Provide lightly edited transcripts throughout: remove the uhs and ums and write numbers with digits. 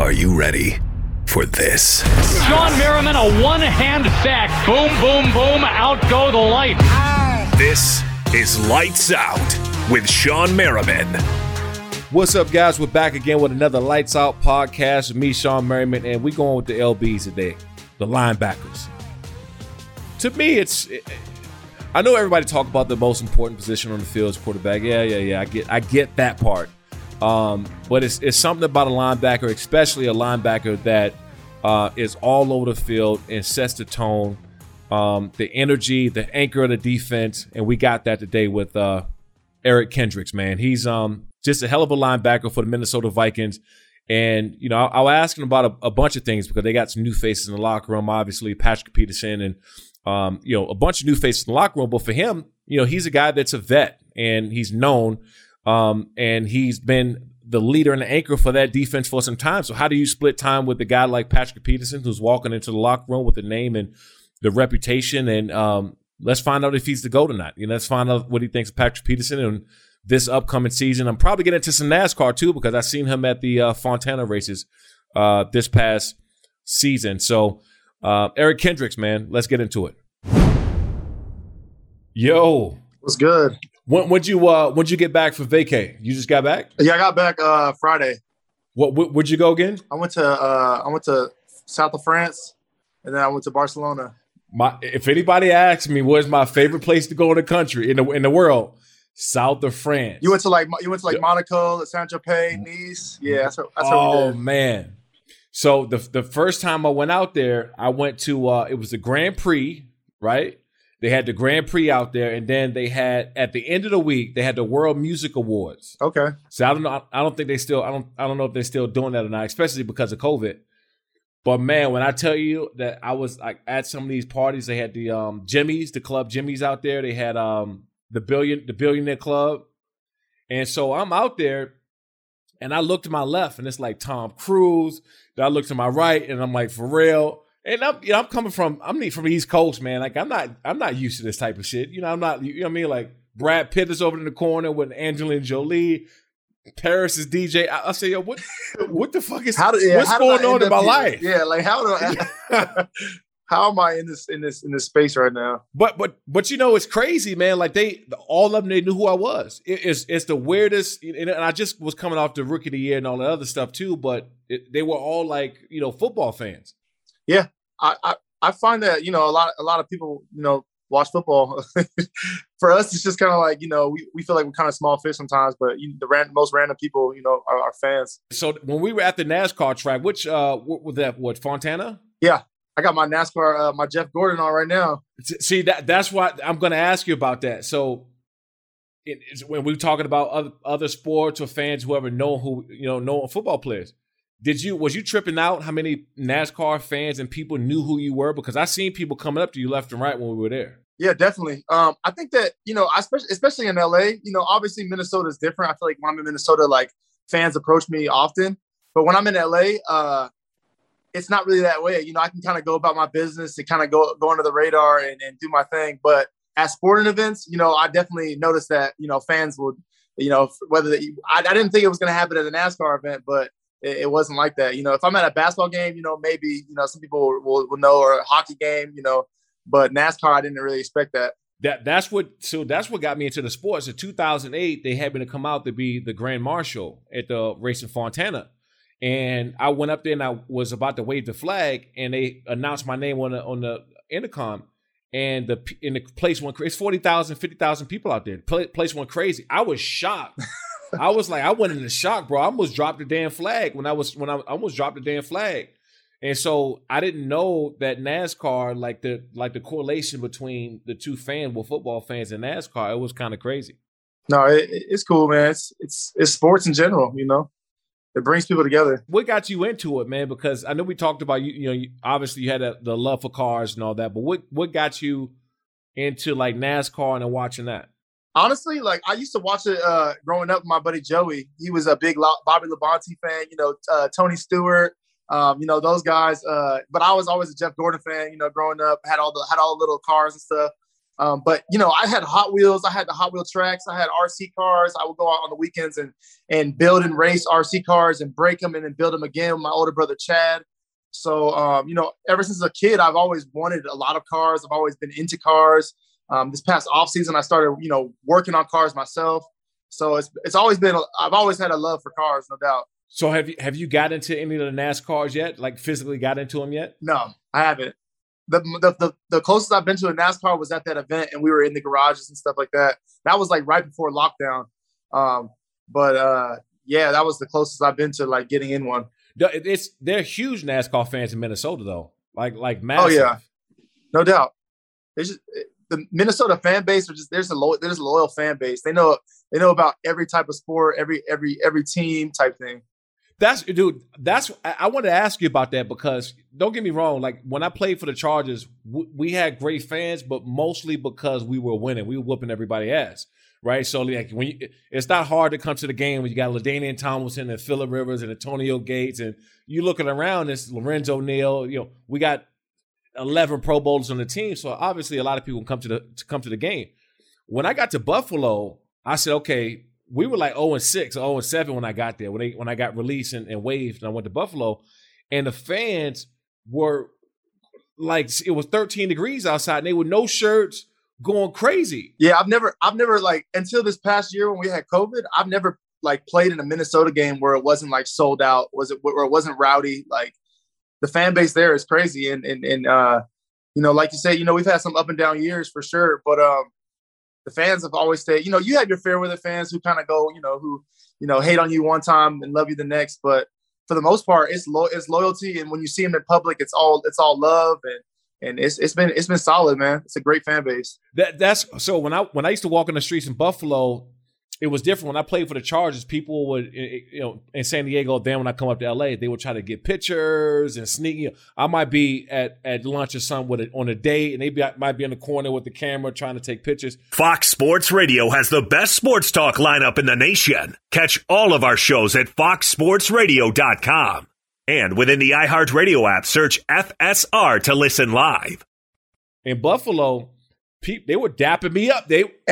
Are you ready for this? Shawn Merriman, a one-hand sack. Boom, boom, boom. Out go the lights. This is Lights Out with Shawn Merriman. What's up, guys? We're back again with another Lights Out podcast with me, Shawn Merriman, and we're going with the LBs today, the linebackers. To me, I know everybody talk about the most important position on the field is quarterback. Yeah. I get that part. But it's something about a linebacker, especially a linebacker that is all over the field and sets the tone, the energy, the anchor of the defense, and we got that today with Eric Kendricks, man. He's just a hell of a linebacker for the Minnesota Vikings. And, you know, I'll ask him about a bunch of things because they got some new faces in the locker room, obviously, Patrick Peterson and, a bunch of new faces in the locker room. But for him, you know, he's a guy that's a vet and he's known and he's been the leader and the anchor for that defense for some time. So how do you split time with a guy like Patrick Peterson who's walking into the locker room with the name and the reputation? And let's find out if he's the GOAT or not. You know, let's find out what he thinks of Patrick Peterson and this upcoming season. I'm probably getting into some NASCAR too because I've seen him at the Fontana races this past season. So Eric Kendricks, man, let's get into it. Yo, what's good? When'd you get back from vacay? You just got back? Yeah, I got back Friday. Where'd you go again? I went to south of France, and then I went to Barcelona. If anybody asks me where's my favorite place to go in the country in the world, south of France. You went to Monaco, Saint-Tropez, Nice. Yeah, that's what we did. Oh man. So the first time I went out there, I went to it was the Grand Prix, right? They had the Grand Prix out there, and then they had at the end of the week they had the World Music Awards. Okay. So I don't know. I don't think they still. I don't know if they're still doing that or not, especially because of COVID. But man, when I tell you that I was like at some of these parties, they had the Jimmy's, the Club Jimmy's out there. They had the Billionaire Club, and so I'm out there, and I look to my left, and it's like Tom Cruise. Then I look to my right, and I'm like, for real. And I'm coming from the East Coast, man. Like I'm not used to this type of shit. You know, I'm not. You know what I mean? Like Brad Pitt is over in the corner with Angelina Jolie. Paris is DJ. I say, yo, what the fuck is what's going on in my life? Yeah, like how am I in this space right now? But you know, it's crazy, man. Like all of them, they knew who I was. It's the weirdest. And I just was coming off the Rookie of the Year and all that other stuff too. But they were all like, you know, football fans. Yeah. I find that, you know, a lot of people, you know, watch football. For us, it's just kind of like, you know, we feel like we're kind of small fish sometimes, but most random people, you know, are fans. So when we were at the NASCAR track, which was that? What, Fontana? Yeah, I got my NASCAR, my Jeff Gordon on right now. See, that's why I'm going to ask you about that. So when we're talking about other sports or fans, whoever know football players. Was you tripping out how many NASCAR fans and people knew who you were? Because I seen people coming up to you left and right when we were there. Yeah, definitely. I think that, you know, especially in LA, you know, obviously Minnesota is different. I feel like when I'm in Minnesota, like fans approach me often. But when I'm in LA, it's not really that way. You know, I can kind of go about my business and kind of go under the radar and do my thing. But at sporting events, you know, I definitely noticed that, you know, fans would, you know, I didn't think it was going to happen at a NASCAR event, but it wasn't like that. You know, if I'm at a basketball game, you know, maybe, you know, some people will know, or a hockey game, you know, but NASCAR, I didn't really expect that. That's what got me into the sports. In 2008, they had me to come out to be the Grand Marshal at the race in Fontana. And I went up there and I was about to wave the flag and they announced my name on the intercom. And the place went crazy. It's 40,000, 50,000 people out there. Place went crazy. I was shocked. I was like, I went into shock, bro. I almost dropped the damn flag when I almost dropped the damn flag. And so I didn't know that NASCAR, like the correlation between the two football fans and NASCAR, it was kind of crazy. No, it's cool, man. It's sports in general, you know. It brings people together. What got you into it, man? Because I know we talked about obviously you had the love for cars and all that, but what got you into like NASCAR and watching that? Honestly, like I used to watch it growing up with my buddy Joey. He was a big Bobby Labonte fan, you know, Tony Stewart, you know, those guys. But I was always a Jeff Gordon fan, you know, growing up, had all the little cars and stuff. But I had Hot Wheels. I had the Hot Wheel tracks. I had RC cars. I would go out on the weekends and build and race RC cars and break them and then build them again with my older brother Chad. So ever since a kid, I've always wanted a lot of cars. I've always been into cars. This past off season, I started working on cars myself. So it's always been. I've always had a love for cars, no doubt. So have you got into any of the NASCARs yet? Like physically got into them yet? No, I haven't. The closest I've been to a NASCAR was at that event, and we were in the garages and stuff like that. That was like right before lockdown. Yeah, that was the closest I've been to like getting in one. They're huge NASCAR fans in Minnesota though, like massive. Oh yeah, no doubt. The Minnesota fan base there's a loyal fan base. They know about every type of sport, every team type thing. I wanted to ask you about that because don't get me wrong. Like when I played for the Chargers, we had great fans, but mostly because we were winning. We were whooping everybody's ass, right? So like it's not hard to come to the game when you got LaDainian Tomlinson and Phillip Rivers and Antonio Gates, and you looking around, it's Lorenzo Neal. We got 11 Pro Bowlers on the team, so obviously a lot of people come to the game. When I got to Buffalo, I said, okay. We were like 0-6 or 0-7 when I got there, when I got released and waived and I went to Buffalo. And the fans were like, it was 13 degrees outside and they were no shirts going crazy. Yeah, I've never like, until this past year when we had COVID, I've never like played in a Minnesota game where it wasn't like sold out, where it wasn't rowdy. Like the fan base there is crazy. And like you said, we've had some up and down years for sure. But the fans have always stayed, you have your fair weather fans who kind of go, who hate on you one time and love you the next. But for the most part, it's loyalty. And when you see them in public, it's all love. And it's been solid, man. It's a great fan base. That's so when I used to walk in the streets in Buffalo, it was different. When I played for the Chargers, people would, in San Diego, then when I come up to LA, they would try to get pictures and sneak. I might be at lunch or something on a date, and they might be in the corner with the camera trying to take pictures. Fox Sports Radio has the best sports talk lineup in the nation. Catch all of our shows at foxsportsradio.com. And within the iHeartRadio app, search FSR to listen live. In Buffalo, they were dapping me up.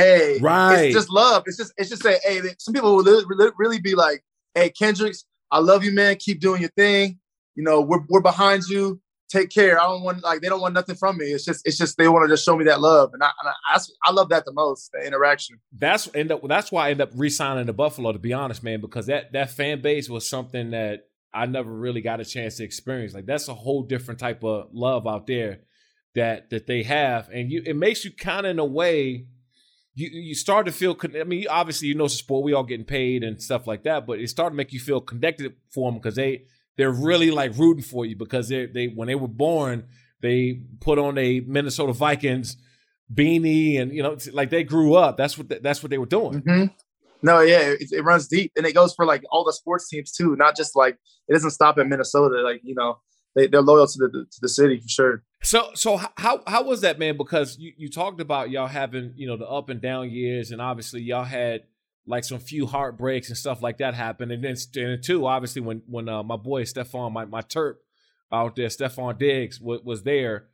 It's just love. It's just say, hey, some people will really be like, hey, Kendricks, I love you, man. Keep doing your thing. We're behind you. Take care. They don't want nothing from me. It's just they want to just show me that love. And I love that the most, the interaction. That's why I ended up re-signing to Buffalo, to be honest, man, because that fan base was something that I never really got a chance to experience. Like that's a whole different type of love out there that they have, and it makes you kind of, in a way, you start to feel. I mean, obviously, it's a sport. We all getting paid and stuff like that, but it started to make you feel connected for them because they're really like rooting for you because they when they were born, they put on a Minnesota Vikings beanie and like they grew up. That's what they were doing. Mm-hmm. No, yeah, it runs deep, and it goes for like all the sports teams too. Not just like it doesn't stop at Minnesota. Like they're loyal to the city for sure. So how was that, man? Because you talked about y'all having, the up and down years, and obviously y'all had like some few heartbreaks and stuff like that happen. And then too, obviously when my boy Stephon, my Terp out there, Stephon Diggs was there.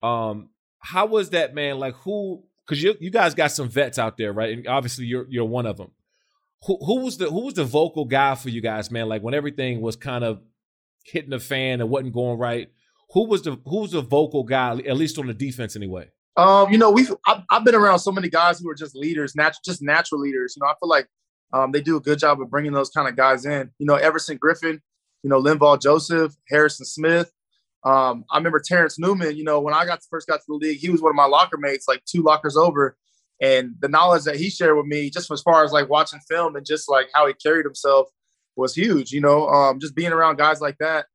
How was that, man? Like because you guys got some vets out there, right? And obviously you're one of them. Who was the vocal guy for you guys, man? Like when everything was kind of hitting the fan and wasn't going right. Who was the vocal guy, at least on the defense anyway? I've been around so many guys who are just leaders, just natural leaders. I feel like they do a good job of bringing those kind of guys in. Everson Griffin, Linval Joseph, Harrison Smith. I remember Terrence Newman. When I first got to the league, he was one of my locker mates, like 2 lockers over. And the knowledge that he shared with me, just as far as like watching film and just like how he carried himself, was huge. Just being around guys like that.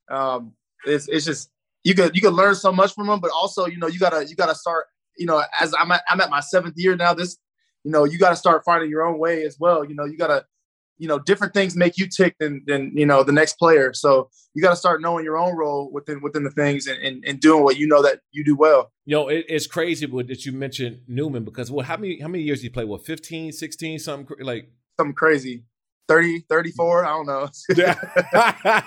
It's just you could learn so much from them, but also you gotta start as I'm at my 7th year now. You gotta start finding your own way as well. You gotta different things make you tick than the next player. So you gotta start knowing your own role within the things and doing what that you do well. It's crazy that you mentioned Newman because how many years did he play? 15, 16, something crazy. 30, 34, I don't know.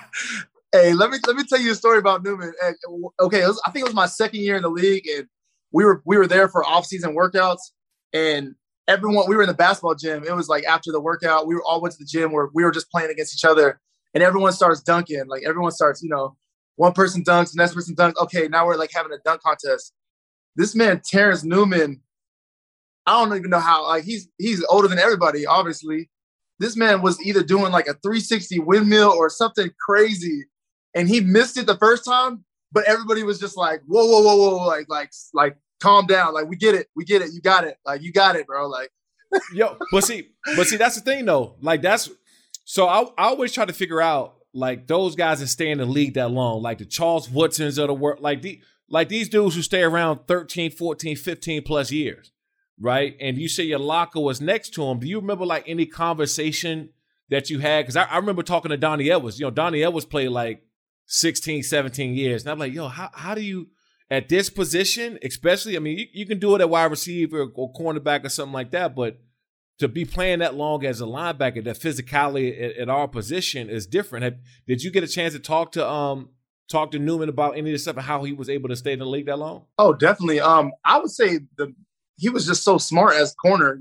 Hey, let me tell you a story about Newman. Okay, I think it was my 2nd year in the league, and we were there for off-season workouts, and everyone, we were in the basketball gym. It was like after the workout, we all went to the gym where we were just playing against each other, and everyone starts dunking. Like everyone starts, one person dunks, the next person dunks. Okay, now we're like having a dunk contest. This man, Terrence Newman, I don't even know how, like he's older than everybody, obviously. This man was either doing like a 360 windmill or something crazy, and he missed it the first time, but everybody was just like, whoa, whoa, whoa, whoa, like calm down. Like, we get it. You got it. Like, you got it, bro. Like, yo, but see, that's the thing though. Like so I always try to figure out like those guys that stay in the league that long, like the Charles Woodsons of the world, like these dudes who stay around 13, 14, 15 plus years, right? And you say your locker was next to him. Do you remember like any conversation that you had? Because I remember talking to Donnie Edwards. Donnie Edwards played like 16, 17 years. And I'm like, yo, how do you, at this position, especially, I mean, you can do it at wide receiver or cornerback or something like that, but to be playing that long as a linebacker, that physicality at our position is different. Did you get a chance to talk to Newman about any of this stuff and how he was able to stay in the league that long? Oh, definitely. I would say he was just so smart as corner.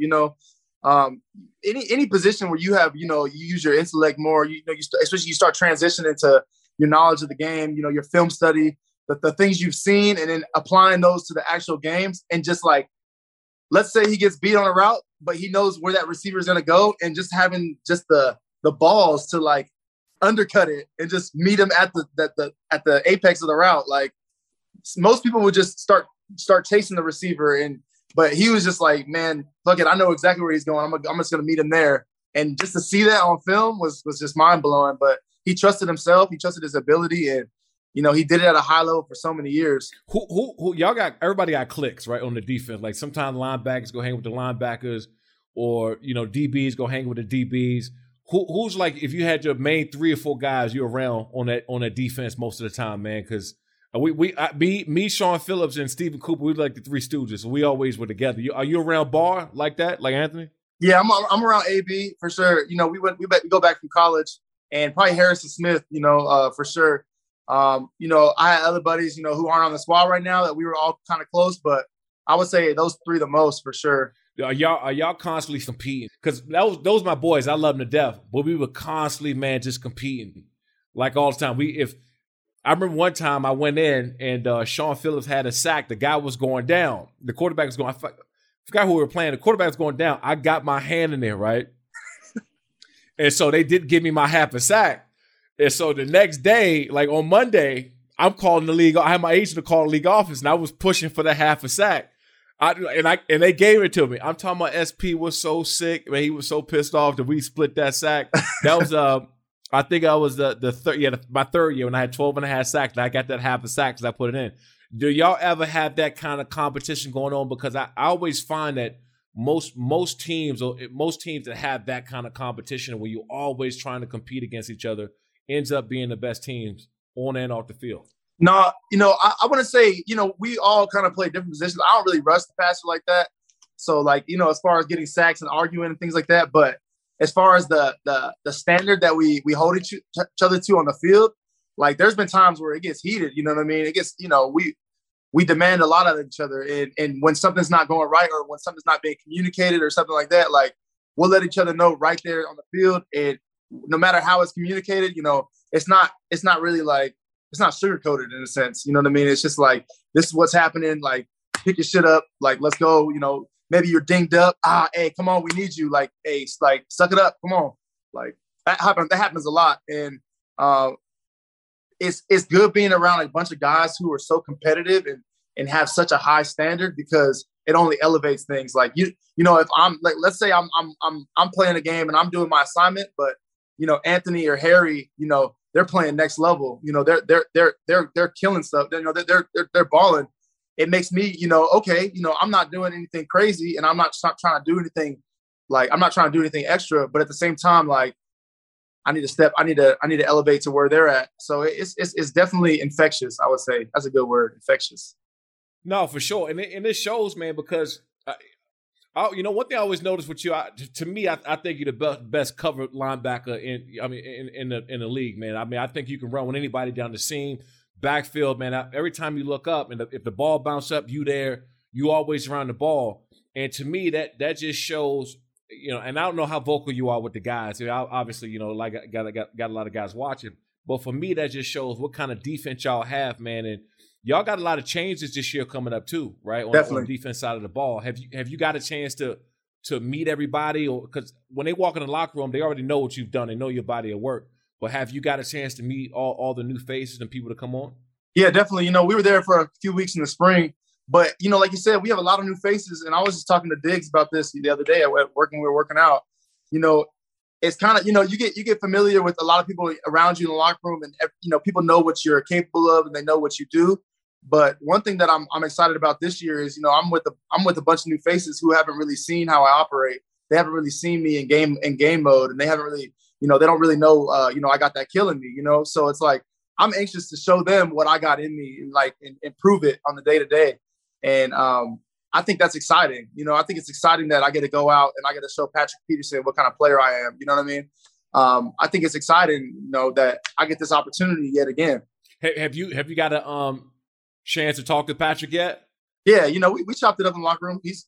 Any position where you have, you use your intellect more. Especially you start transitioning to your knowledge of the game. Your film study, the things you've seen, and then applying those to the actual games. And just like, let's say he gets beat on a route, but he knows where that receiver is going to go, and just having just the balls to like undercut it and just meet him at the apex of the route. Like most people would just start chasing the receiver, but he was just like, man, fuck it, I know exactly where he's going. I'm just going to meet him there. And just to see that on film was just mind blowing. But he trusted himself, he trusted his ability, and he did it at a high level for so many years. Who everybody got clicks, right, on the defense. Like sometimes linebackers go hang with the linebackers, or DBs go hang with the DBs. Who's like, if you had your main 3 or 4 guys you're around on that defense most of the time, man? Because me, Sean Phillips, and Stephen Cooper, we like the 3 Stooges. So we always were together. Are you around Barr like that, like Anthony? Yeah, I'm around AB for sure. We go back from college, and probably Harrison Smith, for sure. I had other buddies, who aren't on the squad right now that we were all kind of close, but I would say those 3 the most for sure. Are y'all constantly competing? Because those my boys, I love them to death, but we were constantly, man, just competing like all the time. I remember one time I went in and Sean Phillips had a sack. The guy was going down. The quarterback was going. I forgot who we were playing. The quarterback was going down. I got my hand in there, right, and so they did give me my half a sack. And so the next day, like on Monday, I'm calling the league. I had my agent to call the league office, and I was pushing for the half a sack. And they gave it to me. I'm talking about SP was so sick, man. He was so pissed off that we split that sack. That was I think I was my third year when I had 12 and a half sacks, and I got that half a sack because I put it in. Do y'all ever have that kind of competition going on? Because I always find that most teams that have that kind of competition where you're always trying to compete against each other ends up being the best teams on and off the field. No, I want to say, we all kind of play different positions. I don't really rush the passer like that. So, like, as far as getting sacks and arguing and things like that. But as far as the standard that we hold each other to on the field, like, there's been times where it gets heated. You know what I mean? It gets, we demand a lot of each other. And when something's not going right, or when something's not being communicated or something like that, like, we'll let each other know right there on the field. And no matter how it's communicated, it's not really like, it's not sugar-coated in a sense. You know what I mean? It's just like, this is what's happening. Like, pick your shit up. Like, let's go. Maybe you're dinged up. Hey, come on, we need you. Like, hey, like, suck it up. Come on. Like, that happens a lot. And it's good being around a bunch of guys who are so competitive and have such a high standard, because it only elevates things. Like, if I'm like, let's say I'm playing a game and I'm doing my assignment, but Anthony or Harry, they're playing next level. They're killing stuff. They're balling. It makes me, okay, I'm not doing anything crazy, and I'm not trying to do anything. Like, I'm not trying to do anything extra, but at the same time, like, I need to elevate to where they're at. So it's definitely infectious. I would say that's a good word, infectious. No, for sure, and it shows, man, because. One thing I always notice with you, to me, I think you're the best covered linebacker in the league, man. I mean, I think you can run with anybody down the seam, backfield, man. Every time you look up, and if the ball bounces up, you there. You always around the ball. And to me, that just shows, you know, and I don't know how vocal you are with the guys. Obviously, you know, like got a lot of guys watching. But for me, that just shows what kind of defense y'all have, man. And y'all got a lot of changes this year coming up too, right? On the defense side of the ball. Have you got a chance to meet everybody? Or because when they walk in the locker room, they already know what you've done. They know your body of work. But have you got a chance to meet all the new faces and people to come on? Yeah, definitely. You know, we were there for a few weeks in the spring. But, you know, like you said, we have a lot of new faces. And I was just talking to Diggs about this the other day at work when we were working out. You know, it's kind of, you know, you get familiar with a lot of people around you in the locker room, and, you know, people know what you're capable of and they know what you do. But one thing that I'm excited about this year is, you know, I'm with a bunch of new faces who haven't really seen how I operate. They haven't really seen me in game mode, and they haven't really, you know, they don't really know, you know, I got that killing me, you know? So it's like, I'm anxious to show them what I got in me and improve it on the day to day. And I think that's exciting. You know, I think it's exciting that I get to go out and I get to show Patrick Peterson what kind of player I am. You know what I mean? I think it's exciting, you know, that I get this opportunity yet again. Have you got a chance to talk to Patrick yet? Yeah, you know, we chopped it up in the locker room. He's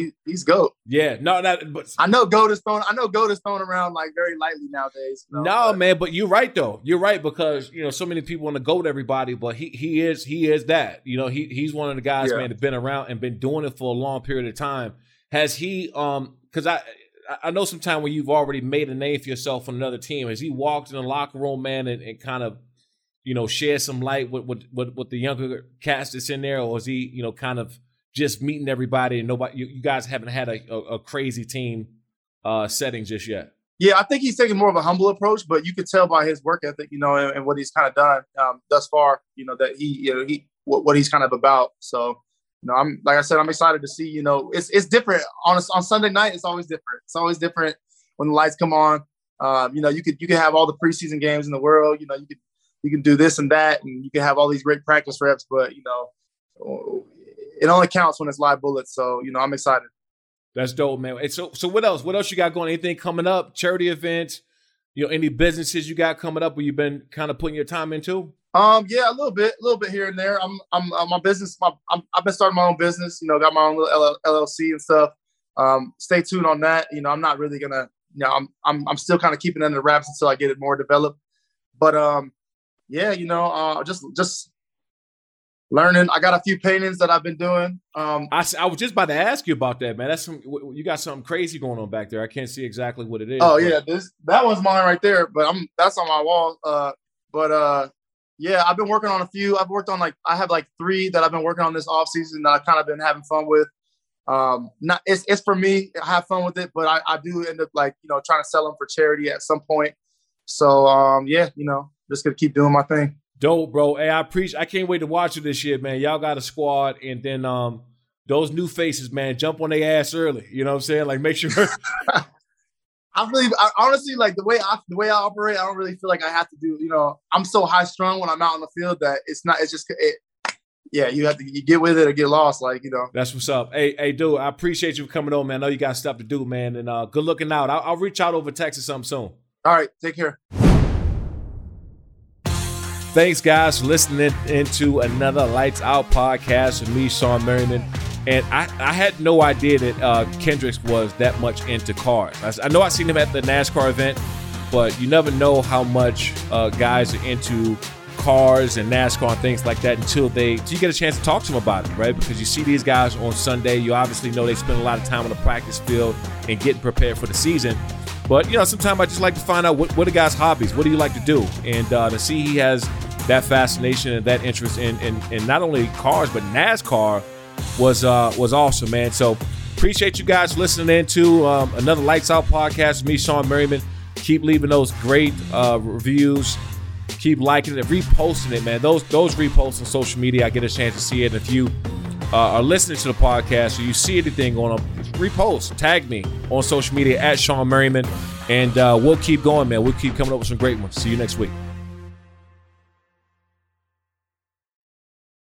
GOAT. Yeah, but I know GOAT is thrown around like very lightly nowadays. You know, no, man, but you're right though. You're right, because you know so many people want to GOAT everybody, but he is that. You know, he's one of the guys, man, that's been around and been doing it for a long period of time. Has he? Because I know sometime when you've already made a name for yourself on another team, has he walked in the locker room, man, and kind of, you know, share some light with the younger cast that's in there, or is he, you know, kind of just meeting everybody and nobody? You guys haven't had a crazy team setting just yet. Yeah, I think he's taking more of a humble approach, but you could tell by his work ethic, you know, and what he's kind of done thus far, you know, that what he's kind of about. So, you know, I'm excited to see. You know, it's different on Sunday night. It's always different. It's always different when the lights come on. You know, you could have all the preseason games in the world. You know, you can do this and that, and you can have all these great practice reps, but, you know, it only counts when it's live bullets. So, you know, I'm excited. That's dope, man. And so what else? What else you got going? Anything coming up? Charity events? You know, any businesses you got coming up where you've been kind of putting your time into? Yeah, a little bit here and there. I'm my business. I've been starting my own business. You know, got my own little LLC and stuff. Stay tuned on that. You know, I'm not really gonna. You know, I'm still kind of keeping it under wraps until I get it more developed. But yeah, you know, just learning. I got a few paintings that I've been doing. I was just about to ask you about that, man. You got something crazy going on back there. I can't see exactly what it is. Oh yeah, that one's mine right there, but that's on my wall. Yeah, I've been working on a few. I've worked on I have 3 that I've been working on this off season that I've kind of been having fun with. It's for me. I have fun with it, but I do end up you know, trying to sell them for charity at some point. So yeah, you know, just gonna keep doing my thing. Dope, bro. Hey, I can't wait to watch it this year, man. Y'all got a squad, and then those new faces, man, jump on their ass early. You know what I'm saying? Like, make sure. I honestly, like the way I operate, I don't really feel like I have to do. You know, I'm so high strung when I'm out on the field that yeah, you get with it or get lost. Like, you know. That's what's up. Hey, dude, I appreciate you coming on, man. I know you got stuff to do, man, and good looking out. I'll reach out over text or something soon. All right, take care. Thanks, guys, for listening into another Lights Out podcast with me, Sean Merriman. And I had no idea that Kendricks was that much into cars. I know I seen him at the NASCAR event, but you never know how much guys are into cars and NASCAR and things like that until you get a chance to talk to them about it, right? Because you see these guys on Sunday. You obviously know they spend a lot of time on the practice field and getting prepared for the season. But, you know, sometimes I just like to find out what are guys' hobbies. What do you like to do? And to see he has that fascination and that interest in not only cars, but NASCAR was awesome, man. So appreciate you guys listening in to another Lights Out podcast with me, Sean Merriman. Keep leaving those great reviews. Keep liking it, reposting it, man. Those reposts on social media, I get a chance to see it. If you are listening to the podcast or you see anything going on, repost, tag me on social media at Sean Merriman, and we'll keep going, man. We'll keep coming up with some great ones. See you next week.